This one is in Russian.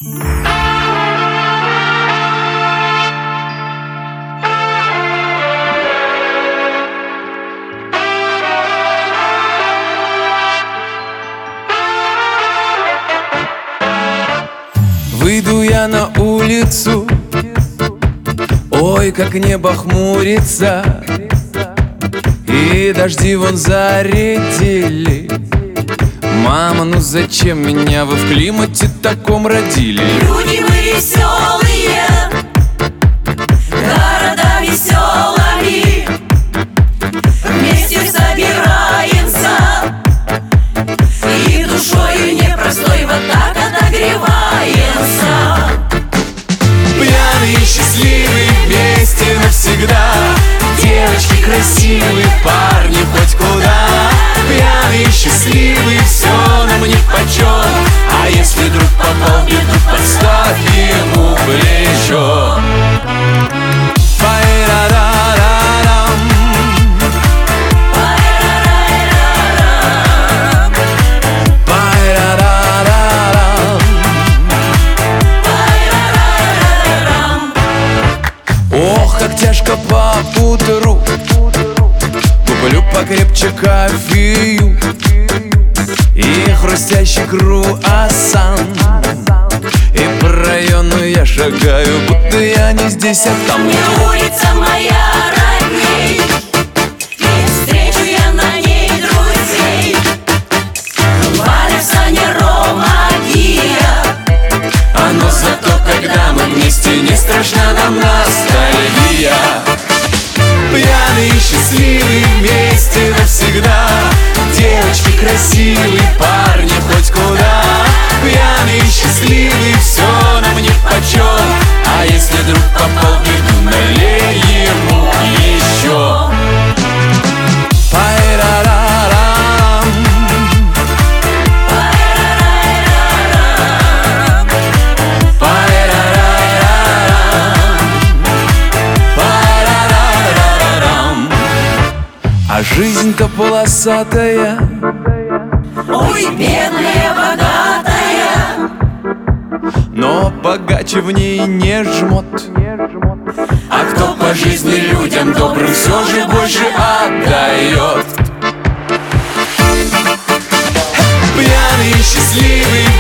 Выйду я на улицу, ой, как небо хмурится, и дожди вон зарядили. Мама, ну зачем меня вы в климате таком родили? Люди мы веселые, города веселыми, вместе собираемся, и душою непростой вот так отогреваемся. Пьяные, счастливые, вместе навсегда. Девочки красивые, парни хоть куда. Пьяные, счастливые, все нам нипочем. А если друг попал в беду, подставь ему плечо. Ох, как тяжко по утру, куплю покрепче кофею и хрустящий круассан. И по району я шагаю, будто я не здесь, а там. Мне улица моя родней, и встречу я на ней друзей. Валя, Саня, Рома, Гия. Но зато когда мы вместе, не страшна нам ностальгия. Пьяные, счастливые, вместе навсегда. Девочки красивые, парни хоть куда. Пьяные, счастливые, все нам нипочем. А если друг попал в беду, налей ему еще. А жизнь-то полосатая, Ой, бедная, богатая, но богаче в ней не жмот. А кто по жизни людям добрым все же больше отдает. Пьяные, счастливые,